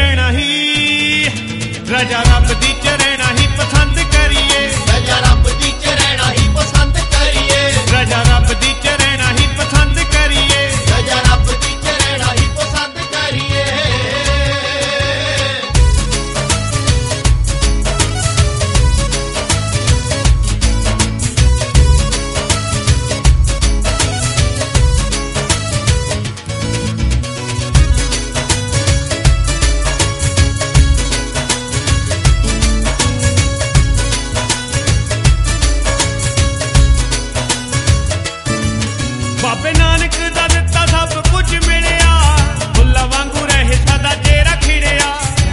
रहना ही रजा रब दी च रहना ही पसंद करिए रजा रब दी च रहना ही पसंद करिए रजा रब दी च रहना ही पसंद करिए रजा रब दी च रहना ही पसंद करिए बाबे नानक दा दिता सब कुछ मिलिया फुल्ला वांगू रहे सदा चेहरा खिड़िया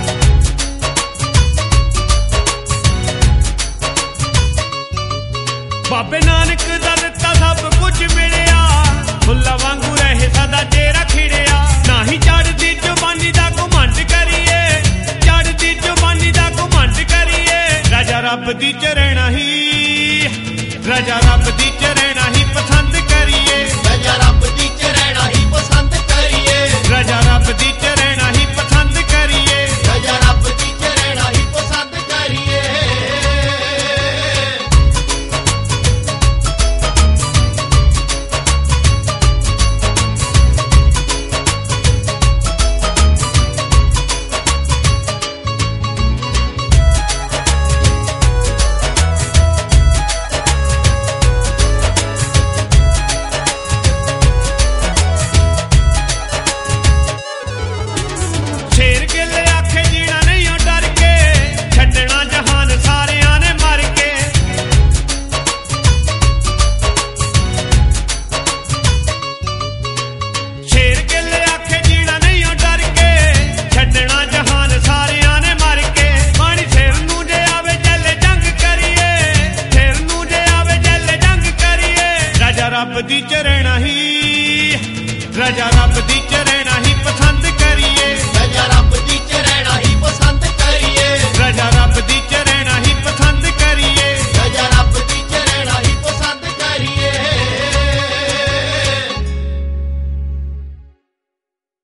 बाबे नानक दा दिता सब कुछ मिलिया फुल्ला वांगू रहे सदा चेहरा खिड़िया ना ही चढ़दी जुबानी दा घुमंड करिए चढ़दी जुबानी दा घुमंड करिए रजा रब दी च रहना ही रजा रब दी च रहना ही पसंद करिए रजा रब दी च रहना ही पसंद करिए रजा रब दी च रहना ही पसंद करिए रजा रब दी च रहना ही पसंद करिए शेर गिल आखे जीना नहीं हो डर के छड्डना जहान सारियां ने मर के शेर गिल आखे जीना नहीं हो डर के छड्डना जहान सारियां ने मर के पानी सिर नूं जे आवे जल जंग करिए सिर नूं जे आवे जल जंग करिए रजा रब दी च रहना ही रजा रब